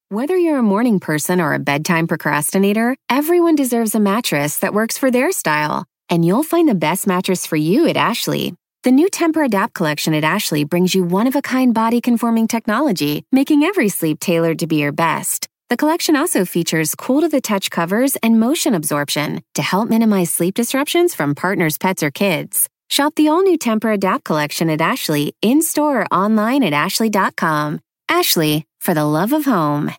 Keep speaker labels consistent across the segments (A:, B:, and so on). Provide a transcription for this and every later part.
A: Whether you're a morning person or a bedtime procrastinator, everyone deserves a mattress that works for their style. And you'll find the best mattress for you at Ashley. The new Temper-Adapt collection at Ashley brings you one-of-a-kind body-conforming technology, making every sleep tailored to be your best. The collection also features cool-to-the-touch covers and motion absorption to help minimize sleep disruptions from partners, pets, or kids. Shop the all-new Temper-Adapt collection at Ashley, in-store or online at ashley.com. Ashley, for the love of home.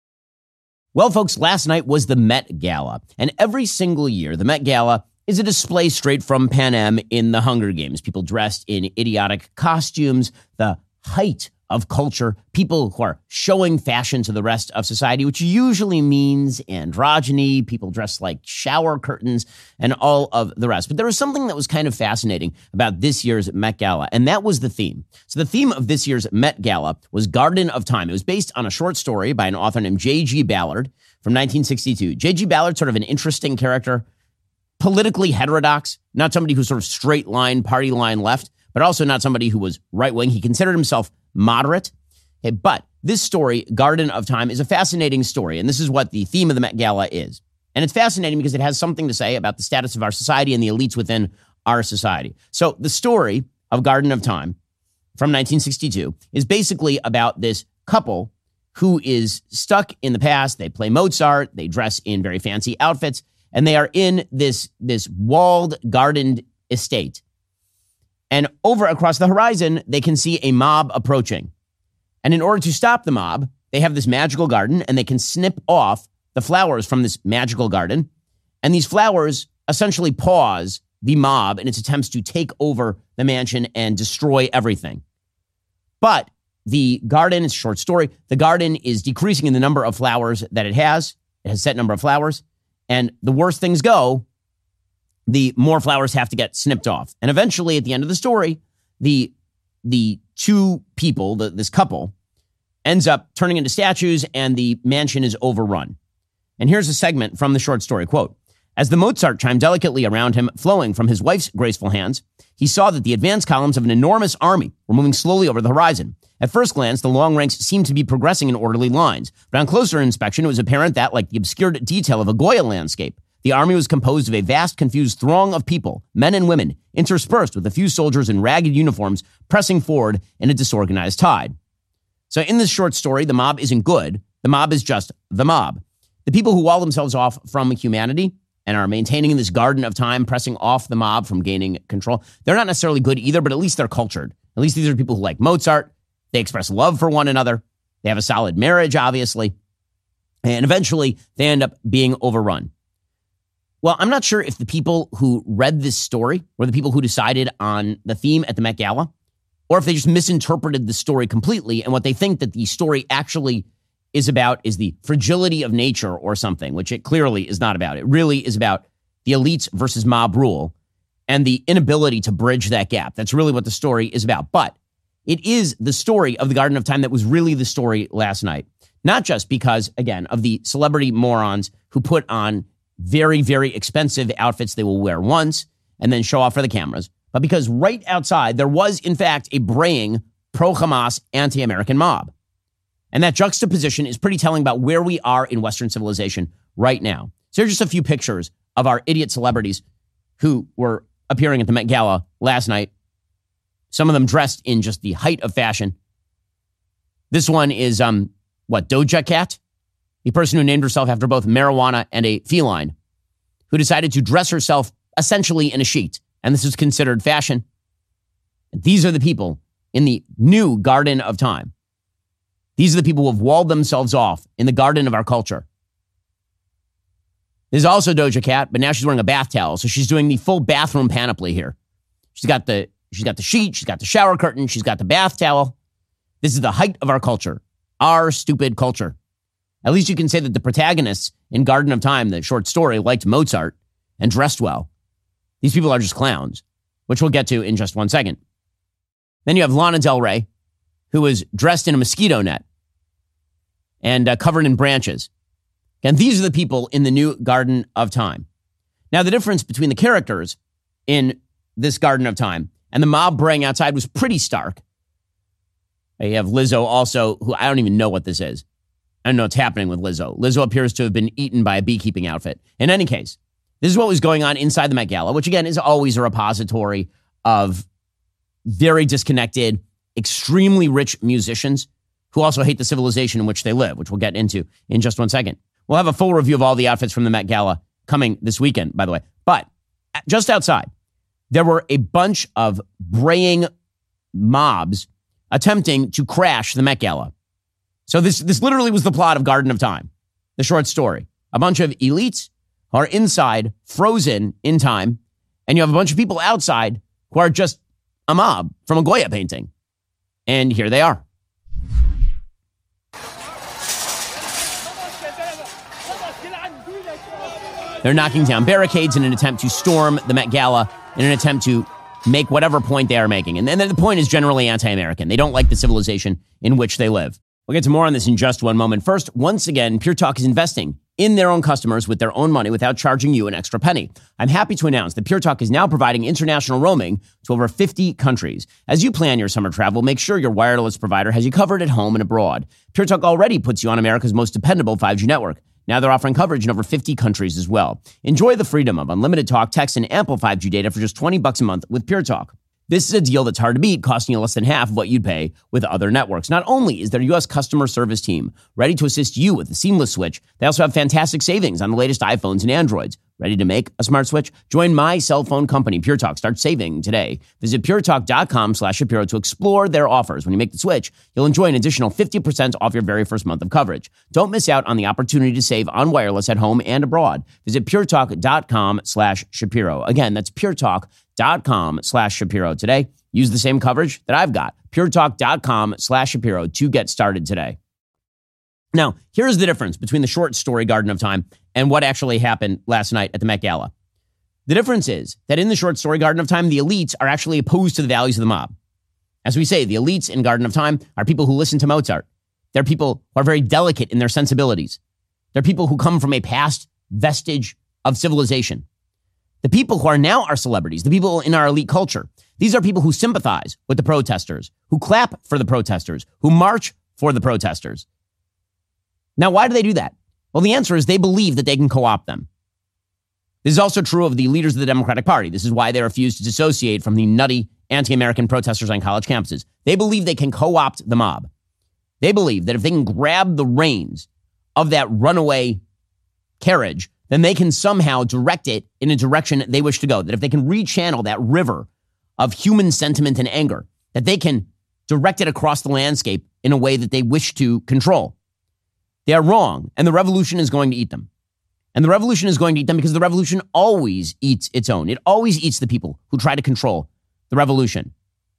B: Well, folks, last night was the Met Gala, and every single year, the Met Gala is a display straight from Panem in the Hunger Games. People dressed in idiotic costumes, the height of culture, people who are showing fashion to the rest of society, which usually means androgyny, people dressed like shower curtains, and all of the rest. But there was something that was kind of fascinating about this year's Met Gala, and that was the theme. So the theme of this year's Met Gala was Garden of Time. It was based on a short story by an author named J.G. Ballard from 1962. J.G. Ballard, sort of an interesting character, politically heterodox, not somebody who's sort of straight line, party line left, but also not somebody who was right-wing. He considered himself moderate. Okay, but this story, Garden of Time, is a fascinating story, and this is what the theme of the Met Gala is. And it's fascinating because it has something to say about the status of our society and the elites within our society. So the story of Garden of Time from 1962 is basically about this couple who is stuck in the past. They play Mozart, they dress in very fancy outfits, and they are in this walled, gardened estate. And over across the horizon, they can see a mob approaching. And in order to stop the mob, they have this magical garden, and they can snip off the flowers from this magical garden. And these flowers essentially pause the mob in its attempts to take over the mansion and destroy everything. But the garden, it's a short story, the garden is decreasing in the number of flowers that it has. It has a set number of flowers. And the worse things go, the more flowers have to get snipped off. And eventually, at the end of the story, the two people, this couple, ends up turning into statues and the mansion is overrun. And here's a segment from the short story, quote, "As the Mozart chimed delicately around him, flowing from his wife's graceful hands, he saw that the advance columns of an enormous army were moving slowly over the horizon. At first glance, the long ranks seemed to be progressing in orderly lines, but on closer inspection, it was apparent that, like the obscured detail of a Goya landscape, the army was composed of a vast, confused throng of people, men and women, interspersed with a few soldiers in ragged uniforms pressing forward in a disorganized tide." So in this short story, the mob isn't good. The mob is just the mob. The people who wall themselves off from humanity and are maintaining this garden of time, pressing off the mob from gaining control, they're not necessarily good either, but at least they're cultured. At least these are people who like Mozart. They express love for one another. They have a solid marriage, obviously. And eventually, they end up being overrun. Well, I'm not sure if the people who read this story were the people who decided on the theme at the Met Gala, or if they just misinterpreted the story completely, and what they think that the story actually is about is the fragility of nature or something, which it clearly is not about. It really is about the elites versus mob rule and the inability to bridge that gap. That's really what the story is about. But it is the story of the Garden of Time that was really the story last night. Not just because, again, of the celebrity morons who put on very, very expensive outfits they will wear once and then show off for the cameras, but because right outside there was, in fact, a braying pro-Hamas anti-American mob. And that juxtaposition is pretty telling about where we are in Western civilization right now. So here's just a few pictures of our idiot celebrities who were appearing at the Met Gala last night. Some of them dressed in just the height of fashion. This one is, Doja Cat? The person who named herself after both marijuana and a feline, who decided to dress herself essentially in a sheet. And this is considered fashion. And these are the people in the new Garden of Time. These are the people who have walled themselves off in the garden of our culture. There's also Doja Cat, but now she's wearing a bath towel. So she's doing the full bathroom panoply here. She's got the sheet, she's got the shower curtain, she's got the bath towel. This is the height of our culture, our stupid culture. At least you can say that the protagonists in Garden of Time, the short story, liked Mozart and dressed well. These people are just clowns, which we'll get to in just one second. Then you have Lana Del Rey, who was dressed in a mosquito net and covered in branches. And these are the people in the new Garden of Time. Now, the difference between the characters in this Garden of Time and the mob braying outside was pretty stark. You have Lizzo also, who I don't even know what this is. I don't know what's happening with Lizzo. Lizzo appears to have been eaten by a beekeeping outfit. In any case, this is what was going on inside the Met Gala, which again is always a repository of very disconnected, extremely rich musicians who also hate the civilization in which they live, which we'll get into in just 1 second. We'll have a full review of all the outfits from the Met Gala coming this weekend, by the way. But just outside, there were a bunch of braying mobs attempting to crash the Met Gala. So this literally was the plot of Garden of Time, the short story. A bunch of elites who are inside, frozen in time, and you have a bunch of people outside who are just a mob from a Goya painting. And here they are. They're knocking down barricades in an attempt to storm the Met Gala, in an attempt to make whatever point they are making. And then the point is generally anti-American. They don't like the civilization in which they live. We'll get to more on this in just one moment. First, once again, Pure Talk is investing in their own customers with their own money without charging you an extra penny. I'm happy to announce that Pure Talk is now providing international roaming to over 50 countries. As you plan your summer travel, make sure your wireless provider has you covered at home and abroad. Pure Talk already puts you on America's most dependable 5G network. Now they're offering coverage in over 50 countries as well. Enjoy the freedom of unlimited talk, text, and ample 5G data for just $20 a month with Pure Talk. This is a deal that's hard to beat, costing you less than half of what you'd pay with other networks. Not only is their U.S. customer service team ready to assist you with the seamless switch, they also have fantastic savings on the latest iPhones and Androids. Ready to make a smart switch? Join my cell phone company, Pure Talk. Start saving today. Visit puretalk.com/Shapiro to explore their offers. When you make the switch, you'll enjoy an additional 50% off your very first month of coverage. Don't miss out on the opportunity to save on wireless at home and abroad. Visit puretalk.com/Shapiro. Again, that's puretalk.com/Shapiro today. Use the same coverage that I've got. puretalk.com/Shapiro to get started today. Now, here's the difference between the short story Garden of Time and what actually happened last night at the Met Gala. The difference is that in the short story Garden of Time, the elites are actually opposed to the values of the mob. As we say, the elites in Garden of Time are people who listen to Mozart. They're people who are very delicate in their sensibilities. They're people who come from a past vestige of civilization. The people who are now our celebrities, the people in our elite culture, these are people who sympathize with the protesters, who clap for the protesters, who march for the protesters. Now, why do they do that? Well, the answer is they believe that they can co-opt them. This is also true of the leaders of the Democratic Party. This is why they refuse to dissociate from the nutty anti-American protesters on college campuses. They believe they can co-opt the mob. They believe that if they can grab the reins of that runaway carriage, then they can somehow direct it in a direction they wish to go. That if they can rechannel that river of human sentiment and anger, that they can direct it across the landscape in a way that they wish to control. They are wrong, and the revolution is going to eat them. And the revolution is going to eat them because the revolution always eats its own. It always eats the people who try to control the revolution.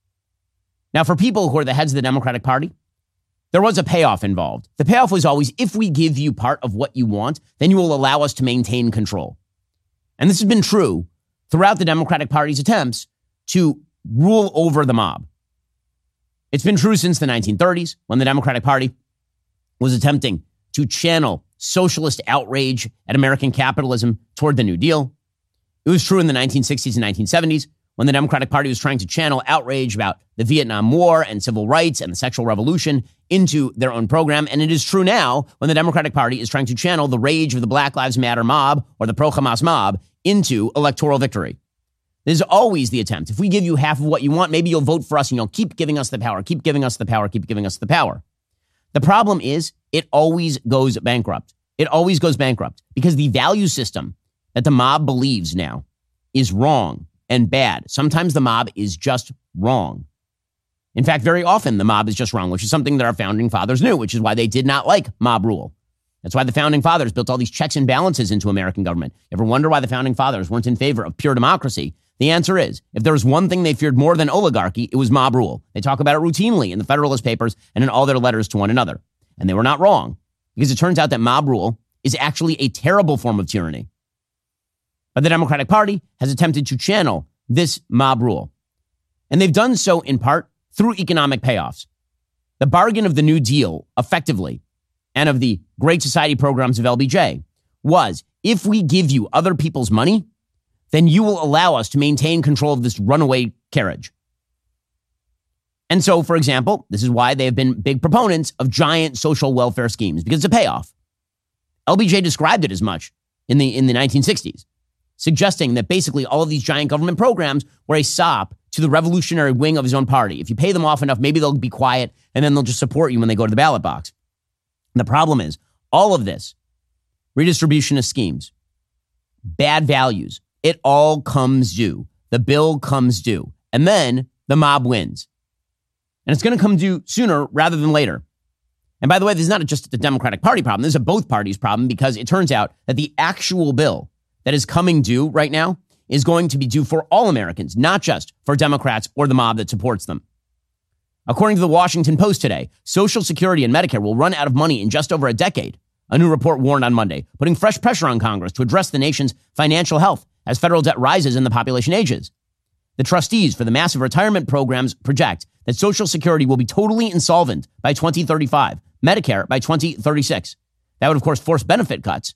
B: Now, for people who are the heads of the Democratic Party, there was a payoff involved. The payoff was always, if we give you part of what you want, then you will allow us to maintain control. And this has been true throughout the Democratic Party's attempts to rule over the mob. It's been true since the 1930s, when the Democratic Party was attempting to channel socialist outrage at American capitalism toward the New Deal. It was true in the 1960s and 1970s when the Democratic Party was trying to channel outrage about the Vietnam War and civil rights and the sexual revolution into their own program. And it is true now when the Democratic Party is trying to channel the rage of the Black Lives Matter mob or the pro-Hamas mob into electoral victory. This is always the attempt. If we give you half of what you want, maybe you'll vote for us and you'll keep giving us the power, keep giving us the power, keep giving us the power. The problem is it always goes bankrupt. It always goes bankrupt because the value system that the mob believes now is wrong and bad. Sometimes the mob is just wrong. In fact, very often the mob is just wrong, which is something that our founding fathers knew, which is why they did not like mob rule. That's why the founding fathers built all these checks and balances into American government. Ever wonder why the founding fathers weren't in favor of pure democracy? The answer is, if there was one thing they feared more than oligarchy, it was mob rule. They talk about it routinely in the Federalist Papers and in all their letters to one another. And they were not wrong, because it turns out that mob rule is actually a terrible form of tyranny. But the Democratic Party has attempted to channel this mob rule. And they've done so in part through economic payoffs. The bargain of the New Deal, effectively, and of the Great Society programs of LBJ was, if we give you other people's money, then you will allow us to maintain control of this runaway carriage. And so, for example, this is why they have been big proponents of giant social welfare schemes, because it's a payoff. LBJ described it as much in the 1960s, suggesting that basically all of these giant government programs were a sop to the revolutionary wing of his own party. If you pay them off enough, maybe they'll be quiet, and then they'll just support you when they go to the ballot box. And the problem is, all of this, redistributionist schemes, bad values, it all comes due. The bill comes due. And then the mob wins. And it's going to come due sooner rather than later. And by the way, this is not just the Democratic Party problem. This is a both parties problem, because it turns out that the actual bill that is coming due right now is going to be due for all Americans, not just for Democrats or the mob that supports them. According to the Washington Post today, Social Security and Medicare will run out of money in just over a decade. A new report warned on Monday, putting fresh pressure on Congress to address the nation's financial health as federal debt rises and the population ages. The trustees for the massive retirement programs project that Social Security will be totally insolvent by 2035, Medicare by 2036. That would, of course, force benefit cuts.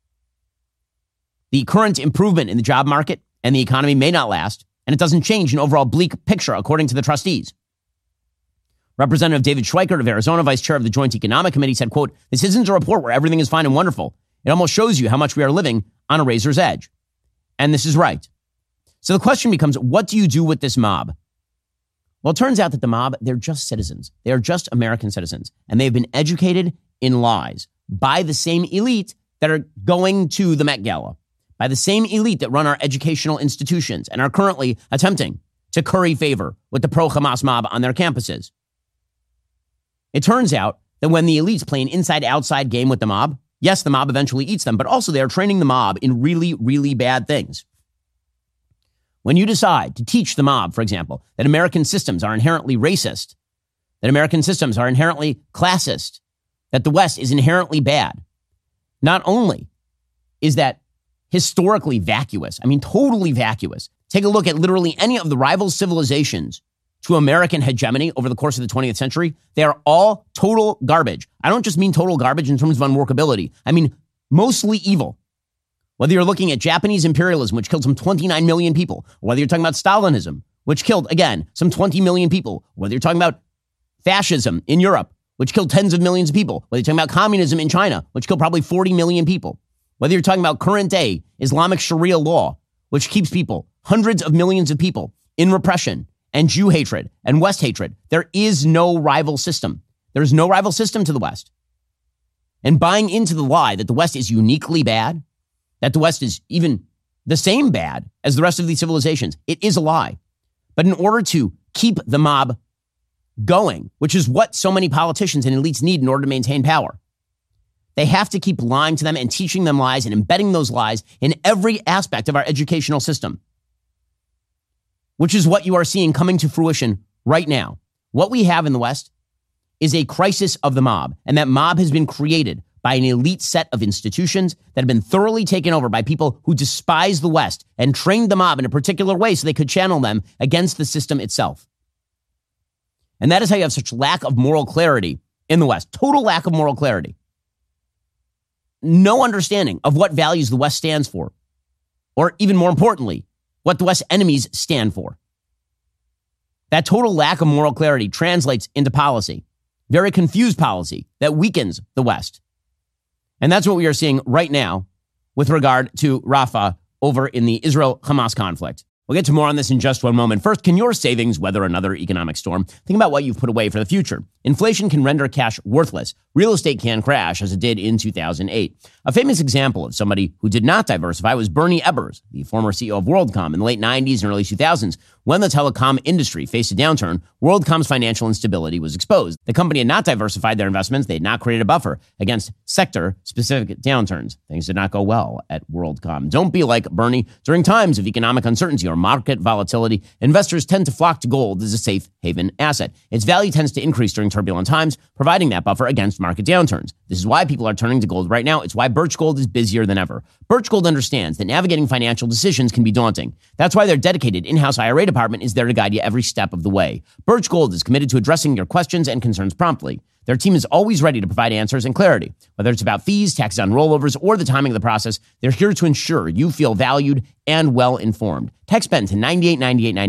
B: The current improvement in the job market and the economy may not last, and it doesn't change an overall bleak picture, according to the trustees. Representative David Schweikert of Arizona, vice chair of the Joint Economic Committee, said, quote, "This isn't a report where everything is fine and wonderful. It almost shows you how much we are living on a razor's edge." And this is right. So the question becomes, what do you do with this mob? Well, it turns out that the mob, they're just citizens. They are just American citizens. And they've been educated in lies by the same elite that are going to the Met Gala, by the same elite that run our educational institutions and are currently attempting to curry favor with the pro-Hamas mob on their campuses. It turns out that when the elites play an inside-outside game with the mob, yes, the mob eventually eats them, but also they are training the mob in really, really bad things. When you decide to teach the mob, for example, that American systems are inherently racist, that American systems are inherently classist, that the West is inherently bad, not only is that historically vacuous, I mean, totally vacuous. Take a look at literally any of the rival civilizations to American hegemony over the course of the 20th century. They are all total garbage. I don't just mean total garbage in terms of unworkability. I mean, mostly evil. Whether you're looking at Japanese imperialism, which killed some 29 million people, or whether you're talking about Stalinism, which killed, again, some 20 million people, or whether you're talking about fascism in Europe, which killed tens of millions of people, whether you're talking about communism in China, which killed probably 40 million people, whether you're talking about current day Islamic Sharia law, which keeps people, hundreds of millions of people, in repression and Jew hatred and West hatred. There is no rival system. There is no rival system to the West. And buying into the lie that the West is uniquely bad, that the West is even the same bad as the rest of these civilizations, it is a lie. But in order to keep the mob going, which is what so many politicians and elites need in order to maintain power, they have to keep lying to them and teaching them lies and embedding those lies in every aspect of our educational system, which is what you are seeing coming to fruition right now. What we have in the West is a crisis of the mob, and that mob has been created by an elite set of institutions that have been thoroughly taken over by people who despise the West and trained the mob in a particular way so they could channel them against the system itself. And that is how you have such lack of moral clarity in the West. Total lack of moral clarity. No understanding of what values the West stands for, or even more importantly, what the West's enemies stand for. That total lack of moral clarity translates into policy, very confused policy that weakens the West. And that's what we are seeing right now with regard to Rafah over in the Israel-Hamas conflict. We'll get to more on this in just one moment. First, can your savings weather another economic storm? Think about what you've put away for the future. Inflation can render cash worthless. Real estate can crash, as it did in 2008. A famous example of somebody who did not diversify was Bernie Ebbers, the former CEO of WorldCom in the late 90s and early 2000s. When the telecom industry faced a downturn, WorldCom's financial instability was exposed. The company had not diversified their investments. They had not created a buffer against sector-specific downturns. Things did not go well at WorldCom. Don't be like Bernie. During times of economic uncertainty or market volatility, investors tend to flock to gold as a safe haven asset. Its value tends to increase during turbulent times, providing that buffer against market downturns. This is why people are turning to gold right now. It's why Birch Gold is busier than ever. Birch Gold understands that navigating financial decisions can be daunting. That's why their dedicated in-house IRA department is there to guide you every step of the way. Birch Gold is committed to addressing your questions and concerns promptly. Their team is always ready to provide answers and clarity. Whether it's about fees, taxes on rollovers, or the timing of the process, they're here to ensure you feel valued and well-informed. Text BEN to 989898.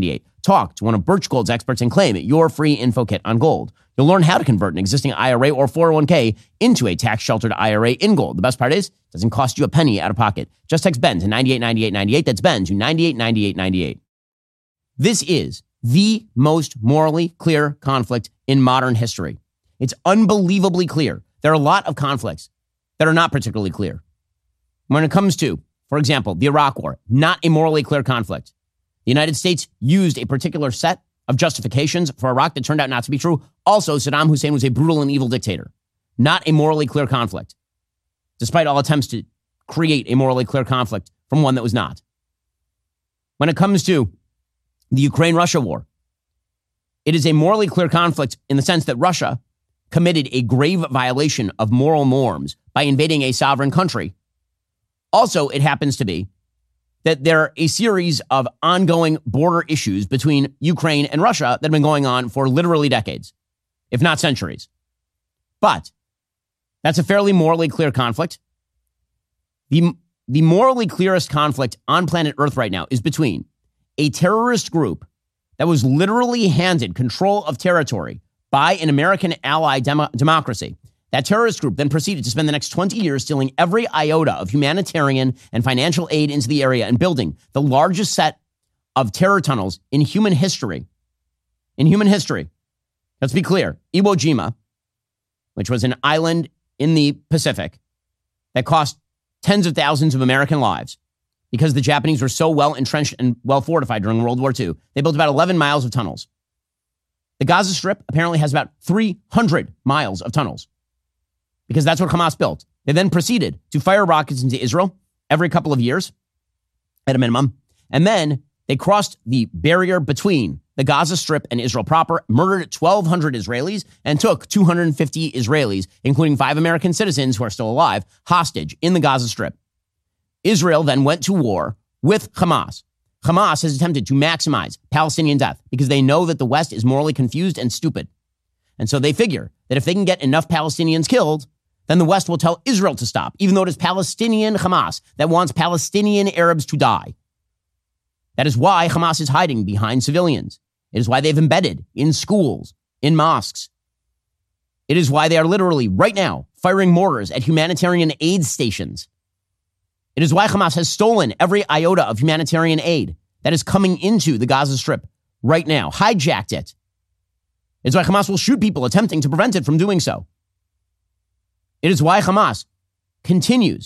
B: Talk to one of Birch Gold's experts and claim your free info kit on gold. You'll learn how to convert an existing IRA or 401k into a tax-sheltered IRA in gold. The best part is, it doesn't cost you a penny out of pocket. Just text BEN to 989898. That's BEN to 989898. This is the most morally clear conflict in modern history. It's unbelievably clear. There are a lot of conflicts that are not particularly clear. When it comes to, for example, the Iraq War, not a morally clear conflict. The United States used a particular set of justifications for Iraq that turned out not to be true. Also, Saddam Hussein was a brutal and evil dictator. Not a morally clear conflict, despite all attempts to create a morally clear conflict from one that was not. When it comes to the Ukraine-Russia war, it is a morally clear conflict in the sense that Russia committed a grave violation of moral norms by invading a sovereign country. Also, it happens to be that there are a series of ongoing border issues between Ukraine and Russia that have been going on for literally decades, if not centuries. But that's a fairly morally clear conflict. The morally clearest conflict on planet Earth right now is between a terrorist group that was literally handed control of territory by an American ally democracy. That terrorist group then proceeded to spend the next 20 years stealing every iota of humanitarian and financial aid into the area and building the largest set of terror tunnels in human history. In human history. Let's be clear. Iwo Jima, which was an island in the Pacific that cost tens of thousands of American lives because the Japanese were so well entrenched and well fortified during World War II. They built about 11 miles of tunnels. The Gaza Strip apparently has about 300 miles of tunnels, because that's what Hamas built. They then proceeded to fire rockets into Israel every couple of years, at a minimum. And then they crossed the barrier between the Gaza Strip and Israel proper, murdered 1,200 Israelis, and took 250 Israelis, including 5 American citizens who are still alive, hostage in the Gaza Strip. Israel then went to war with Hamas. Hamas has attempted to maximize Palestinian death because they know that the West is morally confused and stupid. And so they figure that if they can get enough Palestinians killed, then the West will tell Israel to stop, even though it is Palestinian Hamas that wants Palestinian Arabs to die. That is why Hamas is hiding behind civilians. It is why they've embedded in schools, in mosques. It is why they are literally, right now, firing mortars at humanitarian aid stations. It is why Hamas has stolen every iota of humanitarian aid that is coming into the Gaza Strip right now, hijacked it. It is why Hamas will shoot people attempting to prevent it from doing so. It is why Hamas continues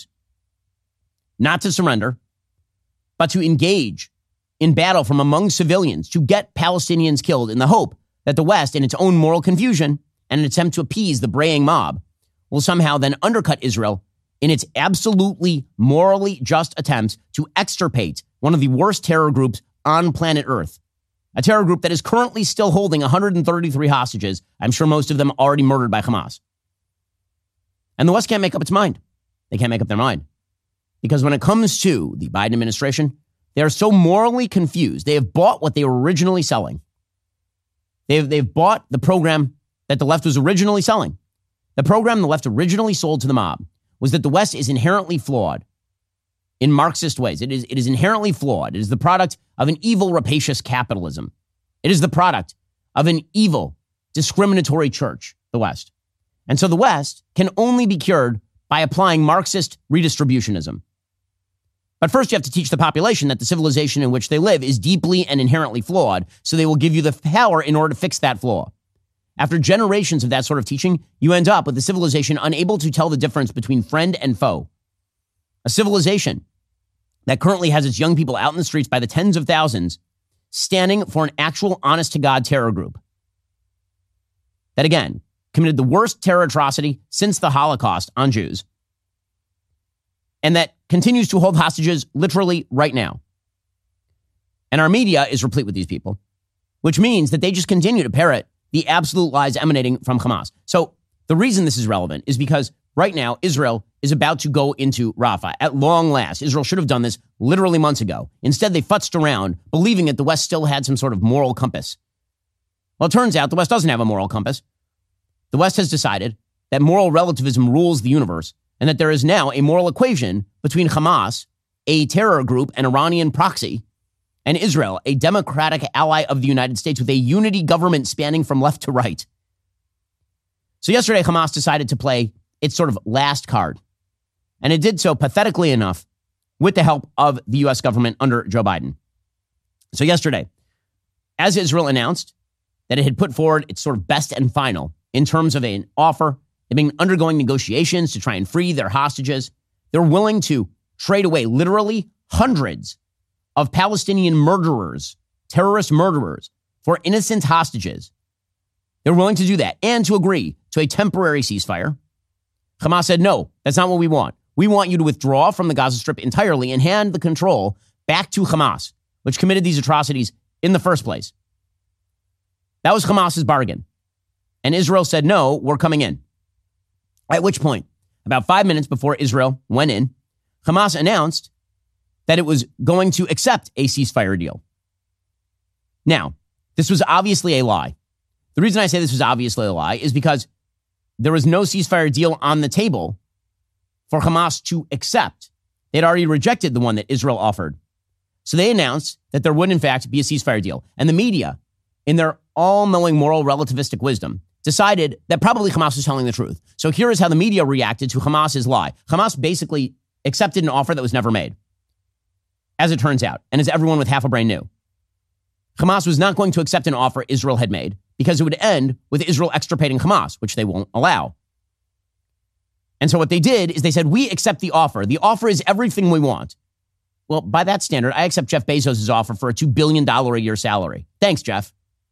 B: not to surrender, but to engage in battle from among civilians to get Palestinians killed in the hope that the West, in its own moral confusion and an attempt to appease the braying mob, will somehow then undercut Israel in its absolutely morally just attempts to extirpate one of the worst terror groups on planet Earth. A terror group that is currently still holding 133 hostages, I'm sure most of them already murdered by Hamas. And the West can't make up its mind. They can't make up their mind. Because when it comes to the Biden administration, they are so morally confused. They have bought what they were originally selling. They've bought the program that the left was originally selling. The program the left originally sold to the mob was that the West is inherently flawed in Marxist ways. It is inherently flawed. It is the product of an evil, rapacious capitalism. It is the product of an evil, discriminatory church, the West. And so the West can only be cured by applying Marxist redistributionism. But first you have to teach the population that the civilization in which they live is deeply and inherently flawed, so they will give you the power in order to fix that flaw. After generations of that sort of teaching, you end up with a civilization unable to tell the difference between friend and foe. A civilization that currently has its young people out in the streets by the tens of thousands, standing for an actual honest-to-God terror group. That, again, committed the worst terror atrocity since the Holocaust on Jews, and that continues to hold hostages literally right now. And our media is replete with these people, which means that they just continue to parrot the absolute lies emanating from Hamas. So the reason this is relevant is because right now Israel is about to go into Rafah. At long last, Israel should have done this literally months ago. Instead, they futzed around, believing that the West still had some sort of moral compass. Well, it turns out the West doesn't have a moral compass. The West has decided that moral relativism rules the universe, and that there is now a moral equation between Hamas, a terror group, an Iranian proxy, and Israel, a democratic ally of the United States with a unity government spanning from left to right. So yesterday, Hamas decided to play its sort of last card. And it did so pathetically enough with the help of the U.S. government under Joe Biden. So yesterday, as Israel announced that it had put forward its sort of best and final in terms of an offer, they've been undergoing negotiations to try and free their hostages. They're willing to trade away literally hundreds of Palestinian murderers, terrorist murderers, for innocent hostages. They're willing to do that and to agree to a temporary ceasefire. Hamas said, no, that's not what we want. We want you to withdraw from the Gaza Strip entirely and hand the control back to Hamas, which committed these atrocities in the first place. That was Hamas's bargain. And Israel said, no, we're coming in. At which point, about 5 minutes before Israel went in, Hamas announced that it was going to accept a ceasefire deal. Now, this was obviously a lie. The reason I say this was obviously a lie is because there was no ceasefire deal on the table for Hamas to accept. They'd already rejected the one that Israel offered. So they announced that there would, in fact, be a ceasefire deal. And the media, in their all-knowing moral relativistic wisdom, decided that probably Hamas was telling the truth. So here is how the media reacted to Hamas's lie. Hamas basically accepted an offer that was never made, as it turns out, and as everyone with half a brain knew. Hamas was not going to accept an offer Israel had made because it would end with Israel extirpating Hamas, which they won't allow. And so what they did is they said, we accept the offer. The offer is everything we want. Well, by that standard, I accept Jeff Bezos' offer for a $2 billion a year salary. Thanks, Jeff.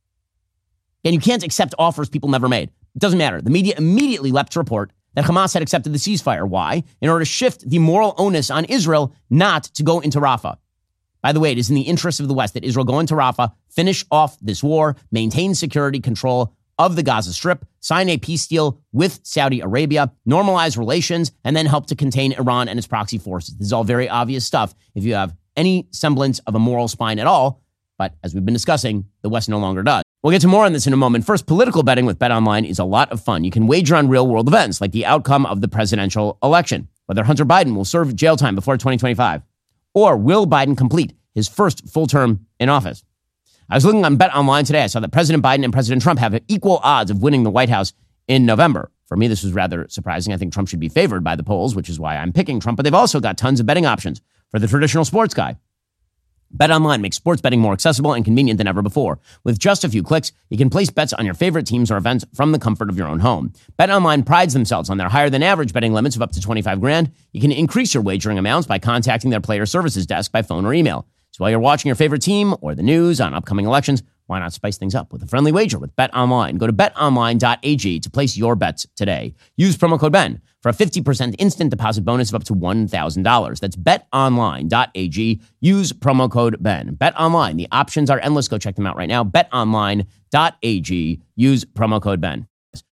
B: And you can't accept offers people never made. It doesn't matter. The media immediately leapt to report that Hamas had accepted the ceasefire. Why? In order to shift the moral onus on Israel not to go into Rafah. By the way, it is in the interest of the West that Israel go into Rafah, finish off this war, maintain security control of the Gaza Strip, sign a peace deal with Saudi Arabia, normalize relations, and then help to contain Iran and its proxy forces. This is all very obvious stuff if you have any semblance of a moral spine at all. But as we've been discussing, the West no longer does. We'll get to more on this in a moment. First, political betting with BetOnline is a lot of fun. You can wager on real-world events like the outcome of the presidential election, whether Hunter Biden will serve jail time before 2025, or will Biden complete his first full term in office. I was looking on BetOnline today. I saw that President Biden and President Trump have equal odds of winning the White House in November. For me, this was rather surprising. I think Trump should be favored by the polls, which is why I'm picking Trump. But they've also got tons of betting options for the traditional sports guy. BetOnline makes sports betting more accessible and convenient than ever before. With just a few clicks, you can place bets on your favorite teams or events from the comfort of your own home. BetOnline prides themselves on their higher-than-average betting limits of up to $25,000. You can increase your wagering amounts by contacting their player services desk by phone or email. So while you're watching your favorite team or the news on upcoming elections, why not spice things up with a friendly wager with BetOnline? Go to betonline.ag to place your bets today. Use promo code BEN for a 50% instant deposit bonus of up to $1,000. That's betonline.ag. Use promo code BEN. BetOnline, the options are endless. Go check them out right now. betonline.ag. Use promo code BEN.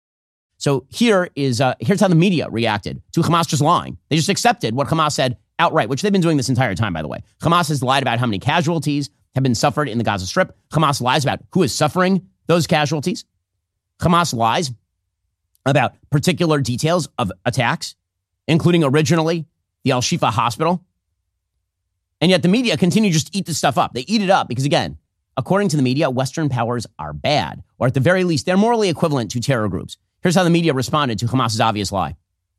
B: So here's how the media reacted to Hamas just lying. They just accepted what Hamas said outright, which they've been doing this entire time, by the way. Hamas has lied about how many casualties have been suffered in the Gaza Strip. Hamas lies about who is suffering those casualties. Hamas lies about particular details of attacks, including originally the Al-Shifa hospital. And yet the media continue to just eat this stuff up. They eat it up because, again, according to the media, Western powers are bad, or at the very least, they're morally equivalent to terror groups. Here's how the media responded to Hamas's obvious lie.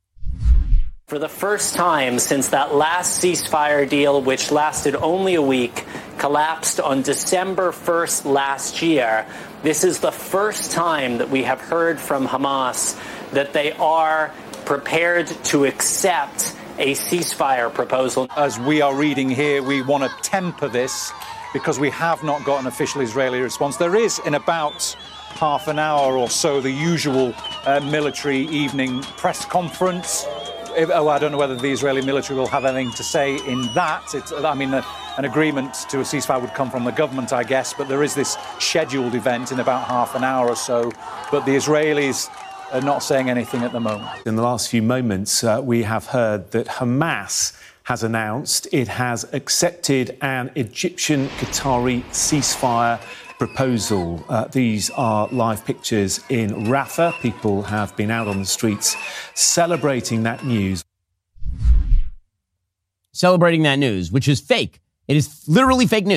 C: For the first time since that last ceasefire deal, which lasted only a week, collapsed on December 1st last year, this is the first time that we have heard from Hamas that they are prepared to accept a ceasefire proposal.
D: As we are reading here, we want to temper this because we have not got an official Israeli response. There is, in about half an hour or so, the usual military evening press conference. I don't know whether the Israeli military will have anything to say in that. An agreement to a ceasefire would come from the government, I guess, but there is this scheduled event in about half an hour or so. But the Israelis are not saying anything at the moment.
E: In the last few moments, we have heard that Hamas has announced it has accepted an Egyptian-Qatari ceasefire proposal. These are live pictures in Rafah. People have been out on the streets celebrating that news.
B: Celebrating that news, which is fake. It is literally fake news.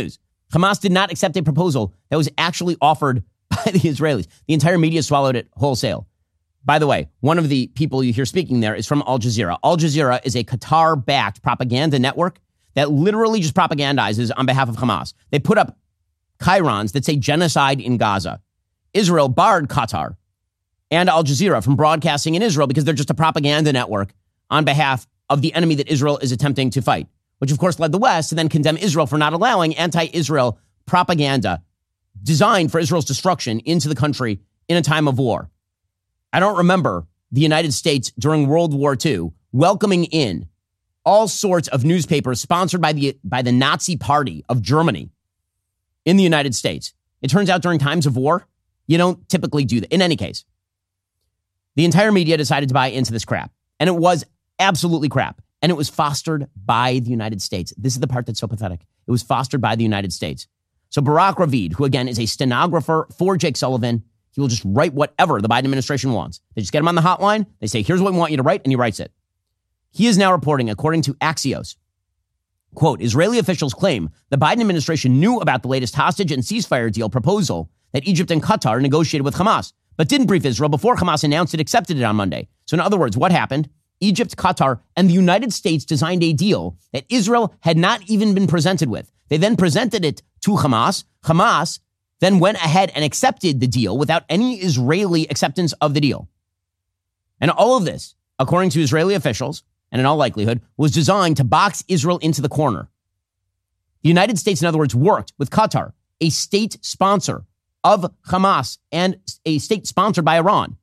B: Hamas did not accept a proposal that was actually offered by the Israelis. The entire media swallowed it wholesale. By the way, one of the people you hear speaking there is from Al Jazeera. Al Jazeera is a Qatar-backed propaganda network that literally just propagandizes on behalf of Hamas. They put up chyrons that say genocide in Gaza. Israel barred Qatar and Al Jazeera from broadcasting in Israel because they're just a propaganda network on behalf of the enemy that Israel is attempting to fight, which of course led the West to then condemn Israel for not allowing anti-Israel propaganda designed for Israel's destruction into the country in a time of war. I don't remember the United States during World War II welcoming in all sorts of newspapers sponsored by the Nazi Party of Germany in the United States. It turns out during times of war, you don't typically do that. In any case, the entire media decided to buy into this crap. And it was absolutely crap. And it was fostered by the United States. This is the part that's so pathetic. It was fostered by the United States. So Barak Ravid, who again is a stenographer for Jake Sullivan, he will just write whatever the Biden administration wants. They just get him on the hotline. They say, here's what we want you to write, and he writes it. He is now reporting, according to Axios, quote, Israeli officials claim the Biden administration knew about the latest hostage and ceasefire deal proposal that Egypt and Qatar negotiated with Hamas, but didn't brief Israel before Hamas announced it accepted it on Monday. So in other words, what happened? Egypt, Qatar, and the United States designed a deal that Israel had not even been presented with. They then presented it to Hamas. Hamas then went ahead and accepted the deal without any Israeli acceptance of the deal. And all of this, according to Israeli officials, and in all likelihood, was designed to box Israel into the corner. The United States, in other words, worked with Qatar, a state sponsor of Hamas and a state sponsored by Iran,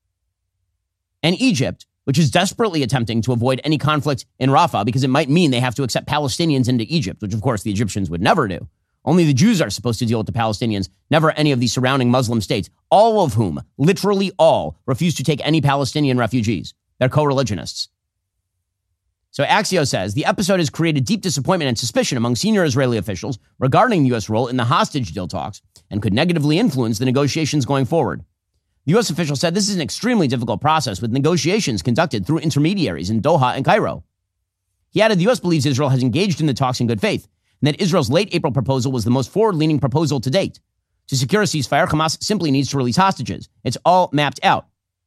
B: and Egypt, which is desperately attempting to avoid any conflict in Rafah because it might mean they have to accept Palestinians into Egypt, which of course the Egyptians would never do. Only the Jews are supposed to deal with the Palestinians, never any of the surrounding Muslim states, all of whom, literally all, refuse to take any Palestinian refugees. They're co-religionists. So Axios says, the episode has created deep disappointment and suspicion among senior Israeli officials regarding the U.S. role in the hostage deal talks and could negatively influence the negotiations going forward. The U.S. official said this is an extremely difficult process with negotiations conducted through intermediaries in Doha and Cairo. He added the U.S. believes Israel has engaged in the talks in good faith and that Israel's late April proposal was the most forward-leaning proposal to date. To secure a ceasefire, Hamas simply needs to release hostages. It's all mapped out.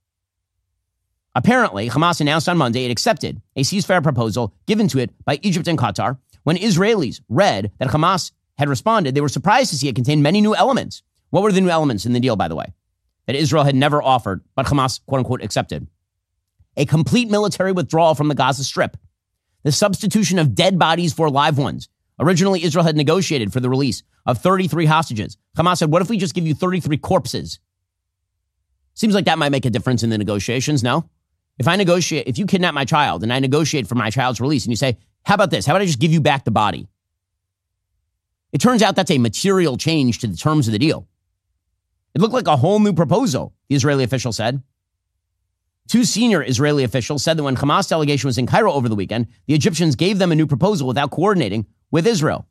B: Apparently, Hamas announced on Monday it accepted a ceasefire proposal given to it by Egypt and Qatar. When Israelis read that Hamas had responded, they were surprised to see it contained many new elements. What were the new elements in the deal, by the way? That Israel had never offered, but Hamas, quote-unquote, accepted. A complete military withdrawal from the Gaza Strip. The substitution of dead bodies for live ones. Originally, Israel had negotiated for the release of 33 hostages. Hamas said, what if we just give you 33 corpses? Seems like that might make a difference in the negotiations, no? If you kidnap my child and I negotiate for my child's release and you say, how about this? How about I just give you back the body? It turns out that's a material change to the terms of the deal. It looked like a whole new proposal, the Israeli official said. Two senior Israeli officials said that when Hamas delegation was in Cairo over the weekend, the Egyptians gave them a new proposal without coordinating with Israel.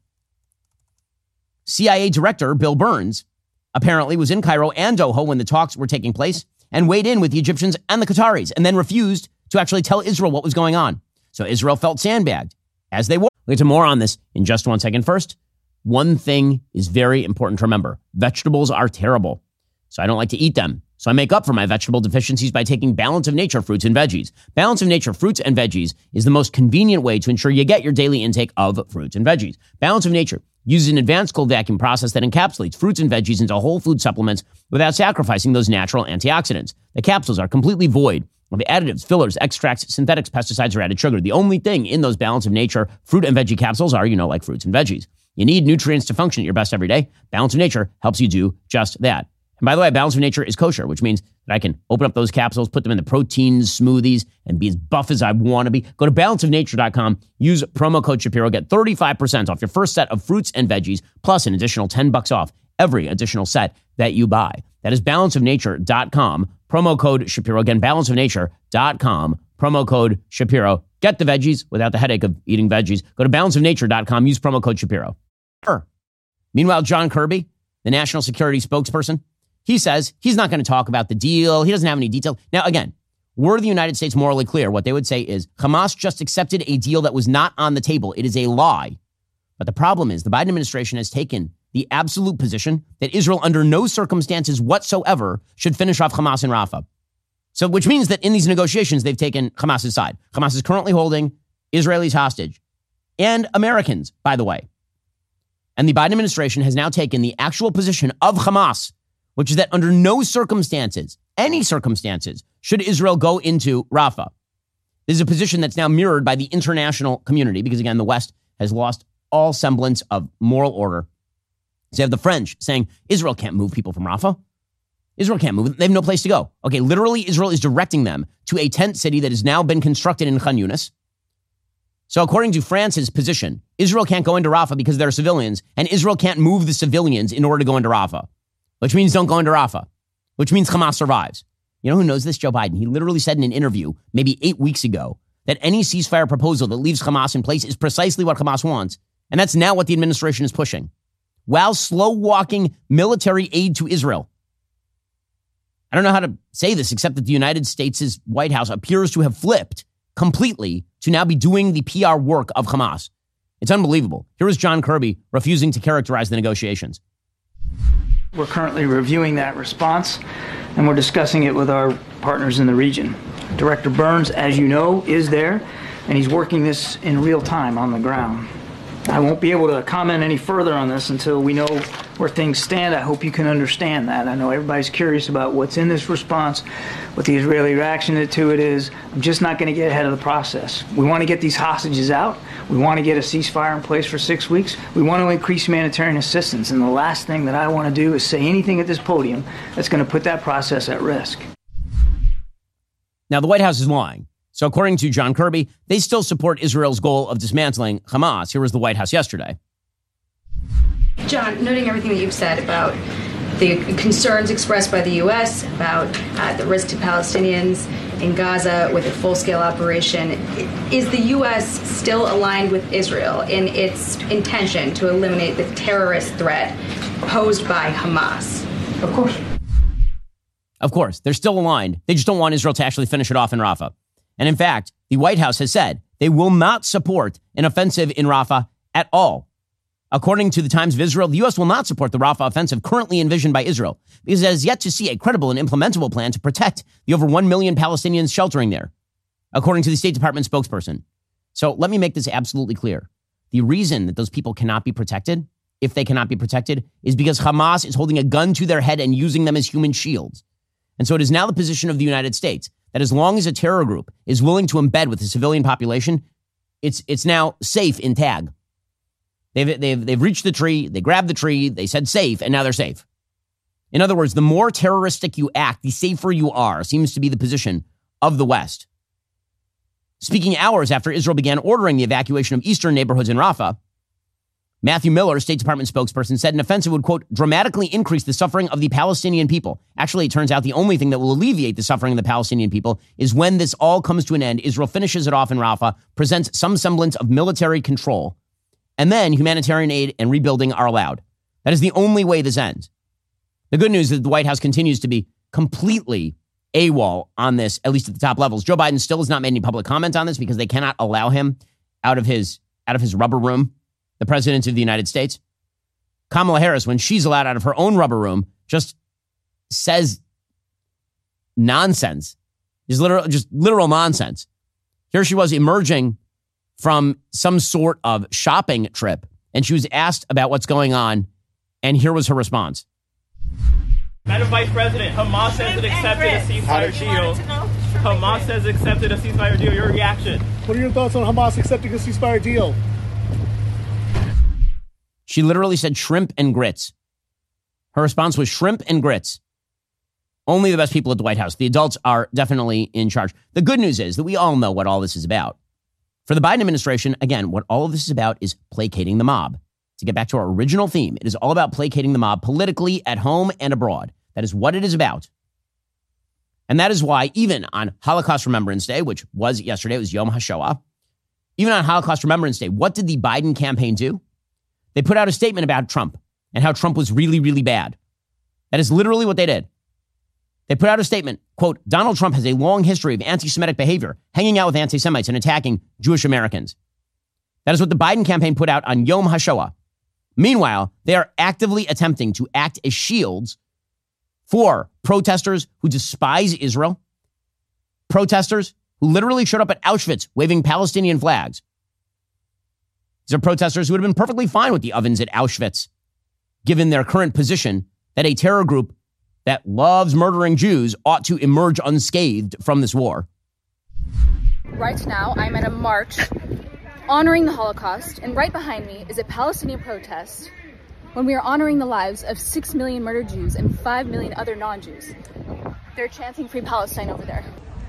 B: CIA Director Bill Burns apparently was in Cairo and Doha when the talks were taking place and weighed in with the Egyptians and the Qataris and then refused to actually tell Israel what was going on. So Israel felt sandbagged, as they were. We'll get to more on this in just 1 second. First, one thing is very important to remember. Vegetables are terrible, so I don't like to eat them. So I make up for my vegetable deficiencies by taking Balance of Nature fruits and veggies. Balance of Nature fruits and veggies is the most convenient way to ensure you get your daily intake of fruits and veggies. Balance of Nature uses an advanced cold vacuum process that encapsulates fruits and veggies into whole food supplements without sacrificing those natural antioxidants. The capsules are completely void of the additives, fillers, extracts, synthetics, pesticides, or added sugar. The only thing in those Balance of Nature fruit and veggie capsules are, like fruits and veggies. You need nutrients to function at your best every day. Balance of Nature helps you do just that. And by the way, Balance of Nature is kosher, which means that I can open up those capsules, put them in the proteins, smoothies, and be as buff as I want to be. Go to balanceofnature.com, use promo code Shapiro, get 35% off your first set of fruits and veggies, plus an additional $10 off every additional set that you buy. That is balanceofnature.com, promo code Shapiro. Again, balanceofnature.com, promo code Shapiro. Get the veggies without the headache of eating veggies. Go to balanceofnature.com, use promo code Shapiro. Meanwhile, John Kirby, the national security spokesperson, he says he's not going to talk about the deal. He doesn't have any detail. Now, again, were the United States morally clear, what they would say is Hamas just accepted a deal that was not on the table. It is a lie. But the problem is the Biden administration has taken the absolute position that Israel under no circumstances whatsoever should finish off Hamas in Rafah. So, which means that in these negotiations, they've taken Hamas's side. Hamas is currently holding Israelis hostage and Americans, by the way. And the Biden administration has now taken the actual position of Hamas, which is that under no circumstances, any circumstances, should Israel go into Rafah. This is a position that's now mirrored by the international community because, again, the West has lost all semblance of moral order. So you have the French saying Israel can't move people from Rafah. Israel can't move. They have no place to go. Okay, literally, Israel is directing them to a tent city that has now been constructed in Khan Yunis. So according to France's position, Israel can't go into Rafah because there are civilians, and Israel can't move the civilians in order to go into Rafah, which means don't go into Rafah, which means Hamas survives. You know who knows this? Joe Biden. He literally said in an interview maybe 8 weeks ago that any ceasefire proposal that leaves Hamas in place is precisely what Hamas wants. And that's now what the administration is pushing, while slow-walking military aid to Israel. I don't know how to say this except that the United States' White House appears to have flipped completely to now be doing the PR work of Hamas. It's unbelievable. Here is John Kirby refusing to characterize the negotiations.
F: We're currently reviewing that response, and we're discussing it with our partners in the region. Director Burns, as you know, is there, and he's working this in real time on the ground. I won't be able to comment any further on this until we know where things stand. I hope you can understand that. I know everybody's curious about what's in this response, what the Israeli reaction to it is. I'm just not going to get ahead of the process. We want to get these hostages out. We want to get a ceasefire in place for 6 weeks. We want to increase humanitarian assistance. And the last thing that I want to do is say anything at this podium that's going to put that process at risk.
B: Now, the White House is lying. So according to John Kirby, they still support Israel's goal of dismantling Hamas. Here was the White House yesterday.
G: John, noting everything that you've said about the concerns expressed by the U.S. about the risk to Palestinians in Gaza with a full-scale operation, is the U.S. still aligned with Israel in its intention to eliminate the terrorist threat posed by Hamas?
F: Of course.
B: Of course, they're still aligned. They just don't want Israel to actually finish it off in Rafah. And in fact, the White House has said they will not support an offensive in Rafah at all. According to the Times of Israel, the U.S. will not support the Rafah offensive currently envisioned by Israel because it has yet to see a credible and implementable plan to protect the over 1 million Palestinians sheltering there, according to the State Department spokesperson. So let me make this absolutely clear. The reason that those people cannot be protected, if they cannot be protected, is because Hamas is holding a gun to their head and using them as human shields. And so it is now the position of the United States that as long as a terror group is willing to embed with the civilian population, it's now safe in tag. They've reached the tree, they grabbed the tree, they said safe, and now they're safe. In other words, the more terroristic you act, the safer you are, seems to be the position of the West. Speaking hours after Israel began ordering the evacuation of eastern neighborhoods in Rafah, Matthew Miller, State Department spokesperson, said an offensive would, quote, dramatically increase the suffering of the Palestinian people. Actually, it turns out the only thing that will alleviate the suffering of the Palestinian people is when this all comes to an end, Israel finishes it off in Rafah, presents some semblance of military control, and then humanitarian aid and rebuilding are allowed. That is the only way this ends. The good news is that the White House continues to be completely AWOL on this, at least at the top levels. Joe Biden still has not made any public comment on this because they cannot allow him out of his rubber room, the president of the United States. Kamala Harris, when she's allowed out of her own rubber room, just says nonsense. Just literal nonsense. Here she was emerging from some sort of shopping trip, and she was asked about what's going on, and here was her response.
H: Madam Vice President, Hamas says it accepted a ceasefire deal. Hamas says it accepted a ceasefire deal. Your reaction?
I: What are your thoughts on Hamas accepting a ceasefire deal?
B: She literally said shrimp and grits. Her response was shrimp and grits. Only the best people at the White House. The adults are definitely in charge. The good news is that we all know what all this is about. For the Biden administration, again, what all of this is about is placating the mob. To get back to our original theme, it is all about placating the mob politically at home and abroad. That is what it is about. And that is why even on Holocaust Remembrance Day, which was yesterday, it was Yom HaShoah, even on Holocaust Remembrance Day, what did the Biden campaign do? They put out a statement about Trump and how Trump was really, really bad. That is literally what they did. They put out a statement, quote, Donald Trump has a long history of anti-Semitic behavior, hanging out with anti-Semites and attacking Jewish Americans. That is what the Biden campaign put out on Yom HaShoah. Meanwhile, they are actively attempting to act as shields for protesters who despise Israel, protesters who literally showed up at Auschwitz waving Palestinian flags. These are protesters who would have been perfectly fine with the ovens at Auschwitz, given their current position that a terror group that loves murdering Jews ought to emerge unscathed from this war.
J: Right now, I'm at a march honoring the Holocaust, and right behind me is a Palestinian protest when we are honoring the lives of 6 million murdered Jews and 5 million other non-Jews. They're chanting Free Palestine over there.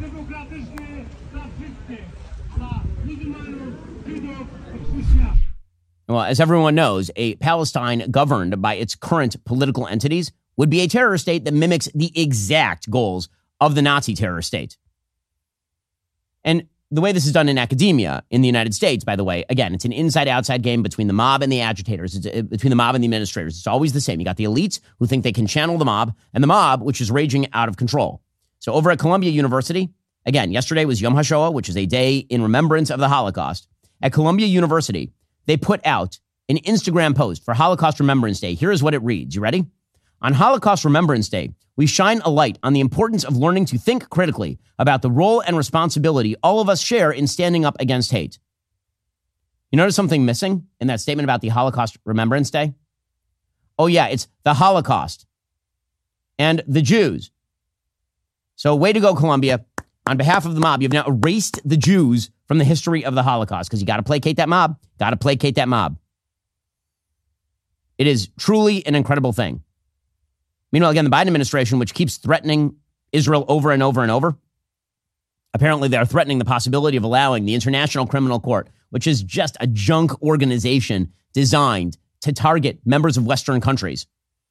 B: Well, as everyone knows, a Palestine governed by its current political entities would be a terror state that mimics the exact goals of the Nazi terror state. And the way this is done in academia in the United States, by the way, again, it's an inside-outside game between the mob and the agitators, between the mob and the administrators. It's always the same. You got the elites who think they can channel the mob, and the mob, which is raging out of control. So over at Columbia University, again, yesterday was Yom HaShoah, which is a day in remembrance of the Holocaust. At Columbia University, they put out an Instagram post for Holocaust Remembrance Day. Here is what it reads. You ready? On Holocaust Remembrance Day, we shine a light on the importance of learning to think critically about the role and responsibility all of us share in standing up against hate. You notice something missing in that statement about the Holocaust Remembrance Day? Oh yeah, it's the Holocaust and the Jews. So way to go, Columbia. On behalf of the mob, you've now erased the Jews from the history of the Holocaust because you got to placate that mob. Got to placate that mob. It is truly an incredible thing. Meanwhile, again, the Biden administration, which keeps threatening Israel over and over and over, apparently they're threatening the possibility of allowing the International Criminal Court, which is just a junk organization designed to target members of Western countries,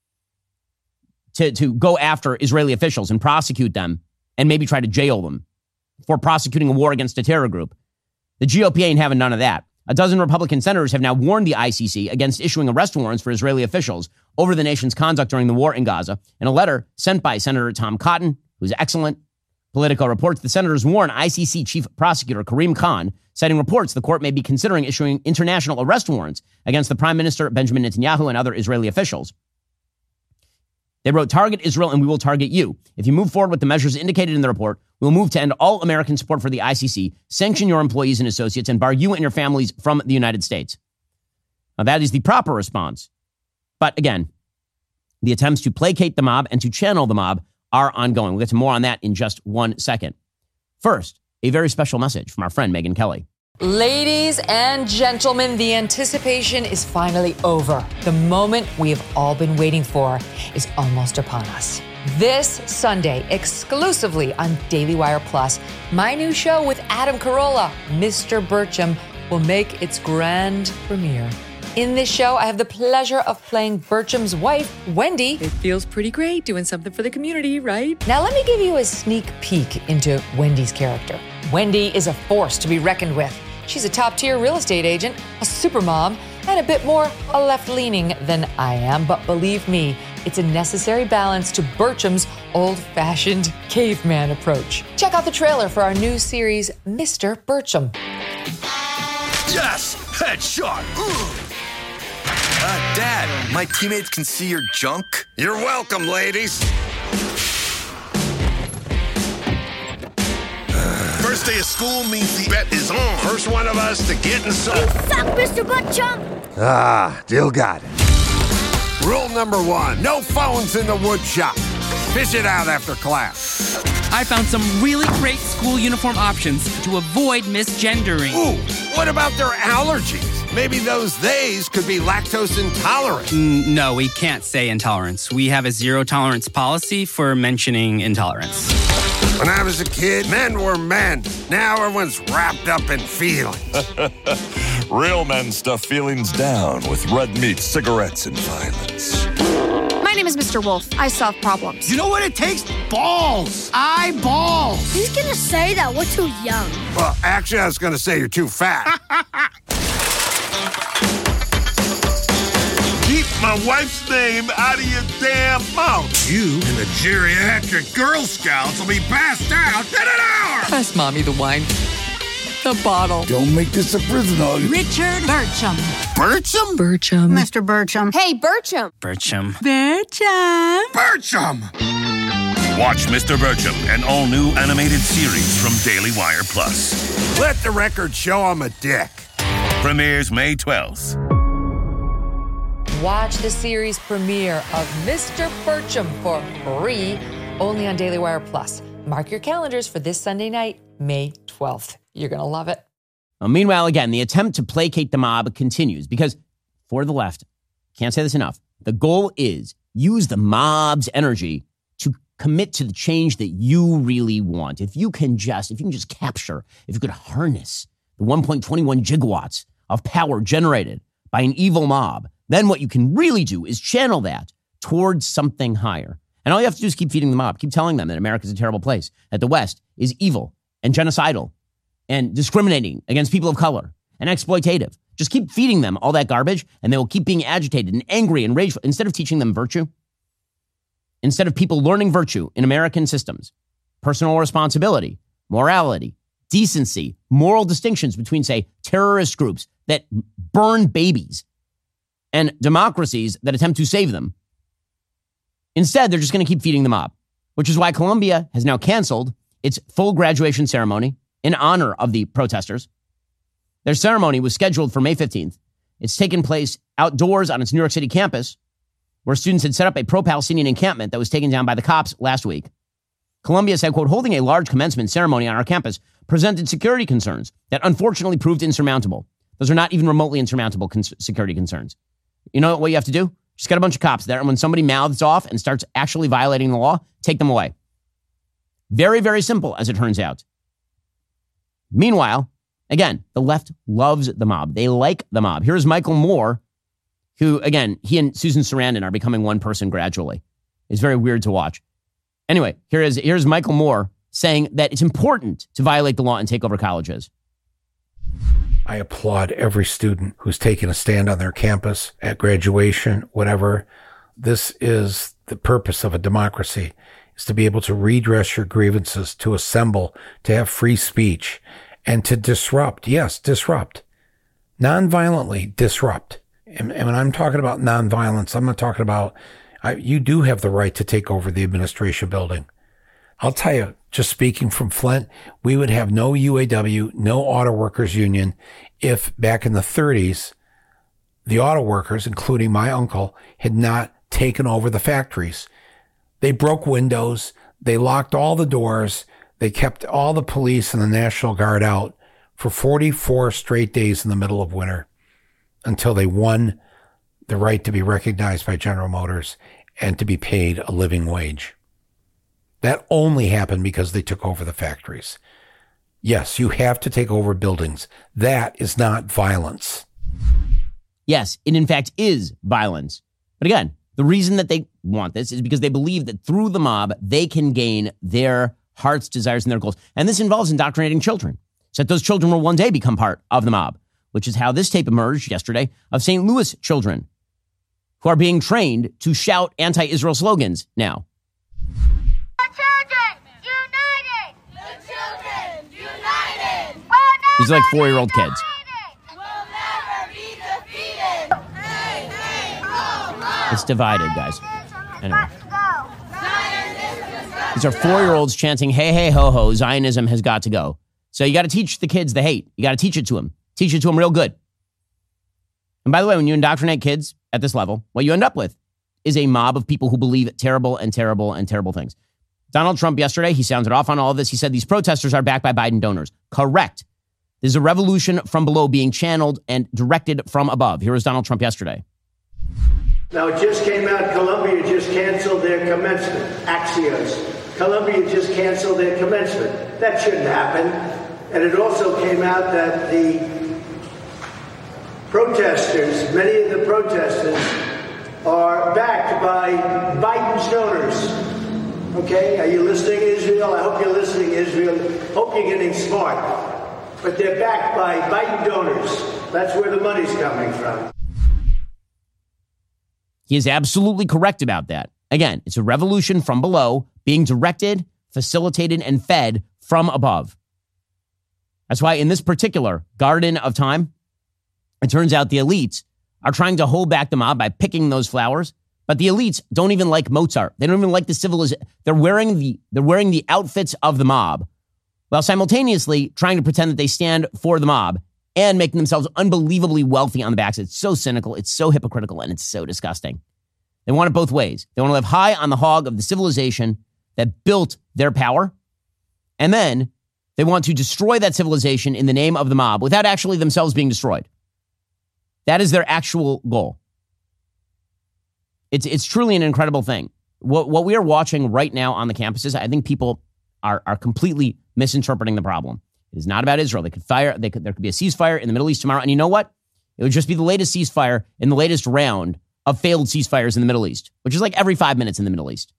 B: to go after Israeli officials and prosecute them and maybe try to jail them for prosecuting a war against a terror group. The GOP ain't having none of that. A dozen Republican senators have now warned the ICC against issuing arrest warrants for Israeli officials over the nation's conduct during the war in Gaza. In a letter sent by Senator Tom Cotton, who's excellent, Politico reports the senators warn ICC Chief Prosecutor Karim Khan, citing reports the court may be considering issuing international arrest warrants against the Prime Minister Benjamin Netanyahu and other Israeli officials. They wrote, "Target Israel and we will target you. If you move forward with the measures indicated in the report, we'll move to end all American support for the ICC, sanction your employees and associates, and bar you and your families from the United States." Now, that is the proper response. But again, the attempts to placate the mob and to channel the mob are ongoing. We'll get to more on that in just 1 second. First, a very special message from our friend Megyn Kelly.
K: Ladies and gentlemen, the anticipation is finally over. The moment we have all been waiting for is almost upon us. This Sunday, exclusively on Daily Wire Plus, my new show with Adam Carolla, Mr. Burcham, will make its grand premiere. In this show, I have the pleasure of playing Burcham's wife, Wendy. It feels pretty great doing something for the community, right? Now, let me give you a sneak peek into Wendy's character. Wendy is a force to be reckoned with. She's a top-tier real estate agent, a supermom, and a bit more left-leaning than I am. But believe me, it's a necessary balance to Burcham's old-fashioned caveman approach. Check out the trailer for our new series, Mr. Burcham.
L: Yes! Headshot! Dad, my teammates can see your junk. You're welcome, ladies. First day of school means the bet is on. First one of us to get inside.
M: You suck, Mr. Buttchump!
L: Jill got it. Rule number 1, no phones in the wood shop. Fish it out after class.
N: I found some really great school uniform options to avoid misgendering.
L: Ooh, what about their allergies? Maybe those theys could be lactose intolerant.
N: No, we can't say intolerance. We have a zero tolerance policy for mentioning intolerance.
L: When I was a kid, men were men. Now everyone's wrapped up in feelings.
O: Real men stuff feelings down with red meat, cigarettes, and violence.
P: My name is Mr. Wolf. I solve problems.
Q: You know what it takes? Balls. Eyeballs.
M: He's gonna say that we're too young.
L: Well, actually, I was gonna say you're too fat.
O: Keep my wife's name out of your damn mouth.
L: You and the geriatric Girl Scouts will be passed out in an hour.
K: Pass Mommy the wine.
R: the bottle.
L: Don't make this a prison hug.
R: Richard Burcham.
L: Burcham?
R: Burcham.
M: Mr. Burcham.
P: Hey, Burcham.
N: Burcham.
R: Burcham.
L: Burcham!
O: Watch Mr. Burcham, an all-new animated series from Daily Wire Plus.
L: Let the record show I'm a dick.
O: Premieres May 12th.
K: Watch the series premiere of Mr. Burcham for free, only on Daily Wire Plus. Mark your calendars for this Sunday night, May 12th. You're going to love it.
B: Well, meanwhile, again, the attempt to placate the mob continues because for the left, can't say this enough, the goal is use the mob's energy to commit to the change that you really want. If you can just capture, if you could harness the 1.21 gigawatts of power generated by an evil mob, then what you can really do is channel that towards something higher. And all you have to do is keep feeding the mob, keep telling them that America is a terrible place, that the West is evil and genocidal and discriminating against people of color and exploitative. Just keep feeding them all that garbage, and they will keep being agitated and angry and rageful. Instead of teaching them virtue, instead of people learning virtue in American systems, personal responsibility, morality, decency, moral distinctions between, say, terrorist groups that burn babies and democracies that attempt to save them. Instead, they're just going to keep feeding the mob, which is why Columbia has now canceled its full graduation ceremony in honor of the protesters. Their ceremony was scheduled for May 15th. It's taken place outdoors on its New York City campus, where students had set up a pro-Palestinian encampment that was taken down by the cops last week. Columbia said, quote, holding a large commencement ceremony on our campus presented security concerns that unfortunately proved insurmountable. Those are not even remotely insurmountable security concerns. You know what you have to do? Just get a bunch of cops there, and when somebody mouths off and starts actually violating the law, take them away. Very, very simple, as it turns out. Meanwhile, again, the left loves the mob. They like the mob. Here's Michael Moore, who, again, he and Susan Sarandon are becoming one person gradually. It's very weird to watch. Anyway, here's Michael Moore saying that it's important to violate the law and take over colleges.
S: I applaud every student who's taking a stand on their campus at graduation, whatever. This is the purpose of a democracy, is to be able to redress your grievances, to assemble, to have free speech, and to disrupt. Yes, disrupt. Nonviolently disrupt. And when I'm talking about nonviolence, I'm not talking about, you do have the right to take over the administration building. I'll tell you, just speaking from Flint, we would have no UAW, no auto workers union if back in the 30s, the auto workers, including my uncle, had not taken over the factories. They broke windows. They locked all the doors. They kept all the police and the National Guard out for 44 straight days in the middle of winter until they won the right to be recognized by General Motors and to be paid a living wage. That only happened because they took over the factories. Yes, you have to take over buildings. That is not violence.
B: Yes, it in fact is violence. But again, the reason that they want this is because they believe that through the mob, they can gain their heart's desires and their goals. And this involves indoctrinating children, so that those children will one day become part of the mob, which is how this tape emerged yesterday of St. Louis children who are being trained to shout anti-Israel slogans now. These are like 4-year-old kids. It's divided, guys. Anyway. These are 4-year-olds chanting, hey, hey, ho, ho, Zionism has got to go. So you got to teach the kids the hate. You got to teach it to them. Teach it to them real good. And by the way, when you indoctrinate kids at this level, what you end up with is a mob of people who believe terrible and terrible and terrible things. Donald Trump yesterday, he sounded off on all of this. He said these protesters are backed by Biden donors. Correct. There's a revolution from below being channeled and directed from above. Here was Donald Trump yesterday.
T: Now, it just came out, Columbia just canceled their commencement, Axios. Columbia just canceled their commencement. That shouldn't happen. And it also came out that the protesters, many of the protesters, are backed by Biden's donors. Okay? Are you listening, Israel? I hope you're listening, Israel. Hope you're getting smart. But they're backed by Biden donors. That's where the money's coming from.
B: He is absolutely correct about that. Again, it's a revolution from below being directed, facilitated, and fed from above. That's why in this particular Garden of Time, it turns out the elites are trying to hold back the mob by picking those flowers. But the elites don't even like Mozart. They don't even like the civilization. They're wearing the outfits of the mob while simultaneously trying to pretend that they stand for the mob and making themselves unbelievably wealthy on the backs. It's so cynical, it's so hypocritical, and it's so disgusting. They want it both ways. They want to live high on the hog of the civilization that built their power, and then they want to destroy that civilization in the name of the mob without actually themselves being destroyed. That is their actual goal. It's truly an incredible thing. What we are watching right now on the campuses, I think people are completely misinterpreting the problem. It is not about Israel. There could be a ceasefire in the Middle East tomorrow. And you know what? It would just be the latest ceasefire in the latest round of failed ceasefires in the Middle East, which is like every 5 minutes in the Middle East.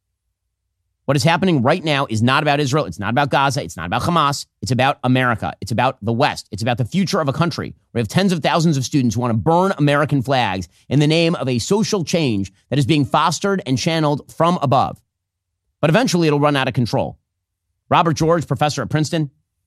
B: What is happening right now is not about Israel. It's not about Gaza. It's not about Hamas. It's about America. It's about the West. It's about the future of a country. We have tens of thousands of students who want to burn American flags in the name of a social change that is being fostered and channeled from above. But eventually it'll run out of control. Robert George, professor at Princeton,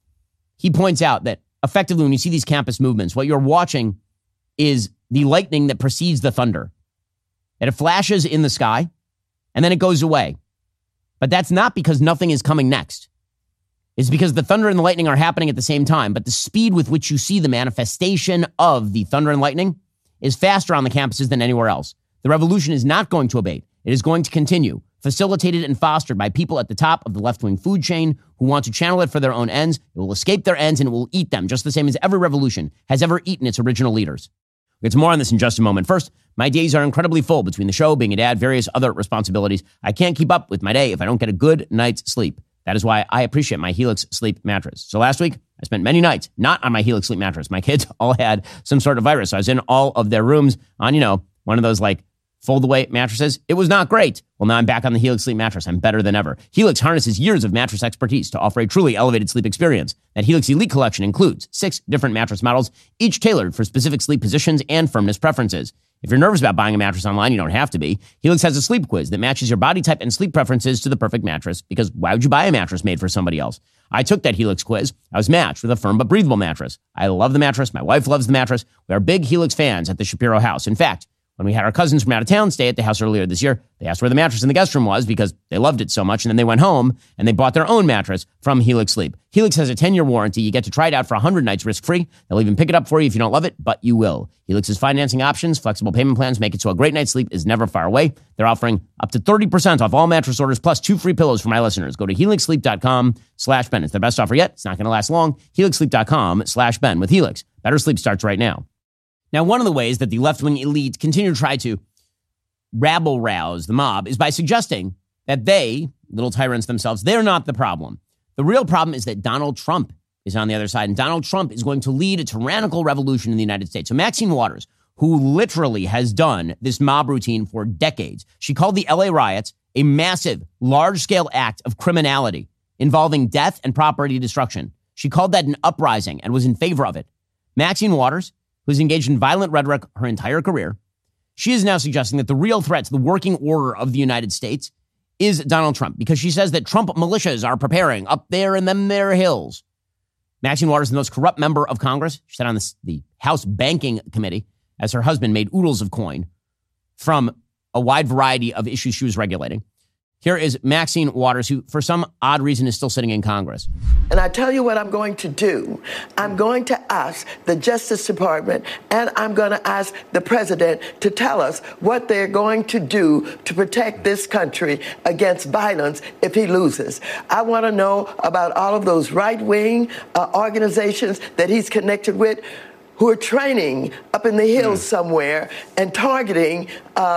B: he points out that effectively when you see these campus movements, what you're watching is the lightning that precedes the thunder. That it flashes in the sky and then it goes away. But that's not because nothing is coming next. It's because the thunder and the lightning are happening at the same time, but the speed with which you see the manifestation of the thunder and lightning is faster on the campuses than anywhere else. The revolution is not going to abate. It is going to continue, facilitated and fostered by people at the top of the left-wing food chain who want to channel it for their own ends. It will escape their ends and it will eat them, just the same as every revolution has ever eaten its original leaders. We'll get to more on this in just a moment. First, my days are incredibly full between the show, being a dad, various other responsibilities. I can't keep up with my day if I don't get a good night's sleep. That is why I appreciate my Helix sleep mattress. So last week, I spent many nights not on my Helix sleep mattress. My kids all had some sort of virus. So I was in all of their rooms on, one of those like fold-away mattresses. It was not great. Well, now I'm back on the Helix sleep mattress. I'm better than ever. Helix harnesses years of mattress expertise to offer a truly elevated sleep experience. That Helix Elite collection includes 6 different mattress models, each tailored for specific sleep positions and firmness preferences. If you're nervous about buying a mattress online, you don't have to be. Helix has a sleep quiz that matches your body type and sleep preferences to the perfect mattress, because why would you buy a mattress made for somebody else? I took that Helix quiz. I was matched with a firm but breathable mattress. I love the mattress. My wife loves the mattress. We are big Helix fans at the Shapiro house. In fact, when we had our cousins from out of town stay at the house earlier this year, they asked where the mattress in the guest room was because they loved it so much. And then they went home and they bought their own mattress from Helix Sleep. Helix has a 10-year warranty. You get to try it out for 100 nights risk-free. They'll even pick it up for you if you don't love it, but you will. Helix's financing options, flexible payment plans make it so a great night's sleep is never far away. They're offering up to 30% off all mattress orders plus 2 free pillows for my listeners. Go to helixsleep.com/Ben. It's their best offer yet. It's not going to last long. helixsleep.com/Ben. With Helix, better sleep starts right now. Now, one of the ways that the left-wing elite continue to try to rabble-rouse the mob is by suggesting that they, little tyrants themselves, they're not the problem. The real problem is that Donald Trump is on the other side, and Donald Trump is going to lead a tyrannical revolution in the United States. So Maxine Waters, who literally has done this mob routine for decades, she called the LA riots a massive, large-scale act of criminality involving death and property destruction. She called that an uprising and was in favor of it. Maxine Waters, who's engaged in violent rhetoric her entire career, she is now suggesting that the real threat to the working order of the United States is Donald Trump, because she says that Trump militias are preparing up there in them there hills. Maxine Waters is the most corrupt member of Congress. She sat on the House Banking Committee as her husband made oodles of coin from a wide variety of issues she was regulating. Here is Maxine Waters, who, for some odd reason, is still sitting in Congress.
U: And I tell you what I'm going to do. I'm going to ask the Justice Department and I'm going to ask the president to tell us what they're going to do to protect this country against violence if he loses. I want to know about all of those right-wing organizations that he's connected with, who are training up in the hills somewhere and targeting,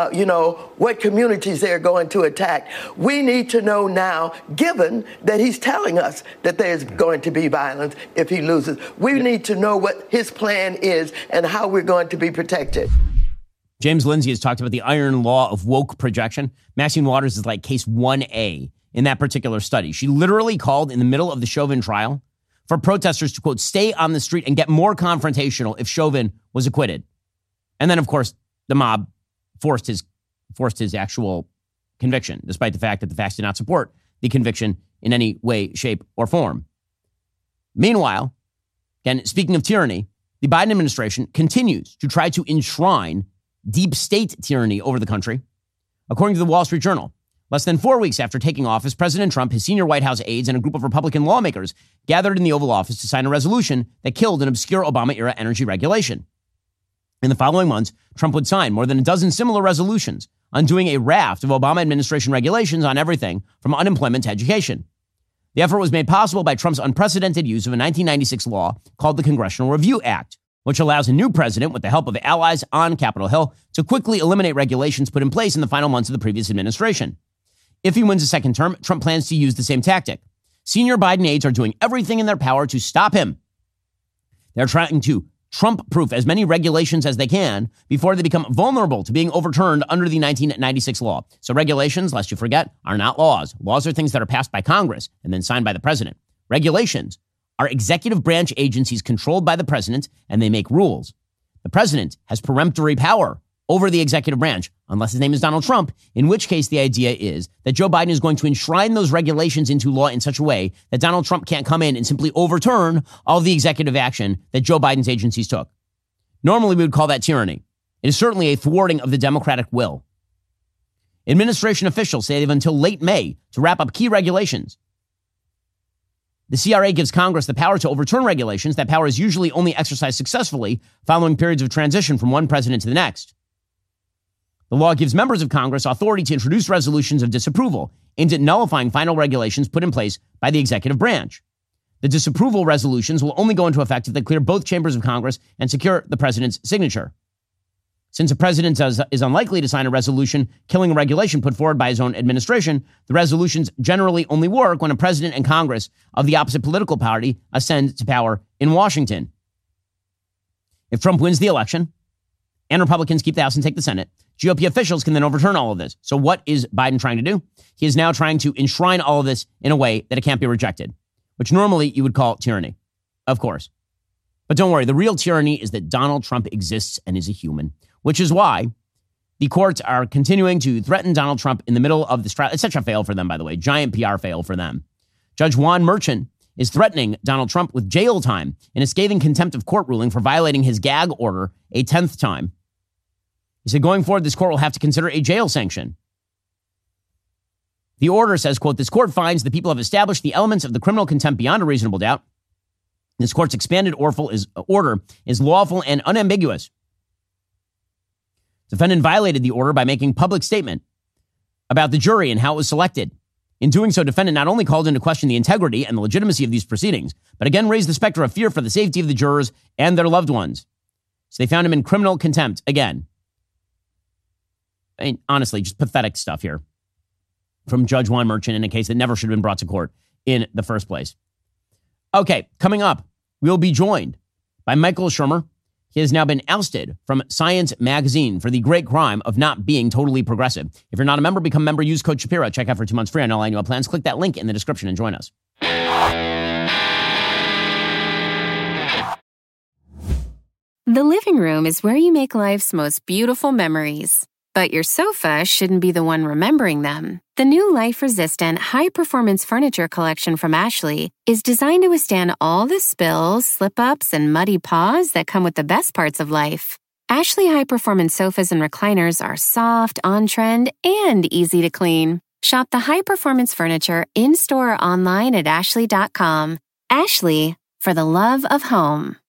U: what communities they're going to attack. We need to know now, given that he's telling us that there's going to be violence if he loses. We need to know what his plan is and how we're going to be protected.
B: James Lindsay has talked about the iron law of woke projection. Maxine Waters is like case 1A in that particular study. She literally called in the middle of the Chauvin trial for protesters to, quote, stay on the street and get more confrontational if Chauvin was acquitted. And then, of course, the mob forced his actual conviction, despite the fact that the facts did not support the conviction in any way, shape, or form. Meanwhile, Again, speaking of tyranny, the Biden administration continues to try to enshrine deep state tyranny over the country. According to the Wall Street Journal, less than 4 weeks after taking office, President Trump, his senior White House aides, and a group of Republican lawmakers gathered in the Oval Office to sign a resolution that killed an obscure Obama-era energy regulation. In the following months, Trump would sign more than a dozen similar resolutions, undoing a raft of Obama administration regulations on everything from unemployment to education. The effort was made possible by Trump's unprecedented use of a 1996 law called the Congressional Review Act, which allows a new president, with the help of allies on Capitol Hill, to quickly eliminate regulations put in place in the final months of the previous administration. If he wins a second term, Trump plans to use the same tactic. Senior Biden aides are doing everything in their power to stop him. They're trying to Trump-proof as many regulations as they can before they become vulnerable to being overturned under the 1996 law. So regulations, lest you forget, are not laws. Laws are things that are passed by Congress and then signed by the president. Regulations are executive branch agencies controlled by the president, and they make rules. The president has peremptory power over the executive branch, unless his name is Donald Trump, in which case the idea is that Joe Biden is going to enshrine those regulations into law in such a way that Donald Trump can't come in and simply overturn all the executive action that Joe Biden's agencies took. Normally, we would call that tyranny. It is certainly a thwarting of the democratic will. Administration officials say they have until late May to wrap up key regulations. The CRA gives Congress the power to overturn regulations. That power is usually only exercised successfully following periods of transition from one president to the next. The law gives members of Congress authority to introduce resolutions of disapproval aimed at nullifying final regulations put in place by the executive branch. The disapproval resolutions will only go into effect if they clear both chambers of Congress and secure the president's signature. Since a president is unlikely to sign a resolution killing a regulation put forward by his own administration, the resolutions generally only work when a president and Congress of the opposite political party ascend to power in Washington. If Trump wins the election and Republicans keep the House and take the Senate, GOP officials can then overturn all of this. So what is Biden trying to do? He is now trying to enshrine all of this in a way that it can't be rejected, which normally you would call tyranny, of course. But don't worry, the real tyranny is that Donald Trump exists and is a human, which is why the courts are continuing to threaten Donald Trump in the middle of this trial. It's such a fail for them, by the way, giant PR fail for them. Judge Juan Merchan is threatening Donald Trump with jail time in a scathing contempt of court ruling for violating his gag order a 10th time. He said, going forward, this court will have to consider a jail sanction. The order says, quote, this court finds the people have established the elements of the criminal contempt beyond a reasonable doubt. This court's expanded order is lawful and unambiguous. Defendant violated the order by making public statement about the jury and how it was selected. In doing so, defendant not only called into question the integrity and the legitimacy of these proceedings, but again raised the specter of fear for the safety of the jurors and their loved ones. So they found him in criminal contempt again. I mean, honestly, just pathetic stuff here from Judge Juan Merchan in a case that never should have been brought to court in the first place. Okay, coming up, we'll be joined by Michael Shermer. He has now been ousted from Science Magazine for the great crime of not being totally progressive. If you're not a member, become a member. Use code Shapiro. Check out for 2 months free on all annual plans. Click that link in the description and join us.
A: The living room is where you make life's most beautiful memories. But your sofa shouldn't be the one remembering them. The new life-resistant, high-performance furniture collection from Ashley is designed to withstand all the spills, slip-ups, and muddy paws that come with the best parts of life. Ashley high-performance sofas and recliners are soft, on-trend, and easy to clean. Shop the high-performance furniture in-store or online at ashley.com. Ashley, for the love of home.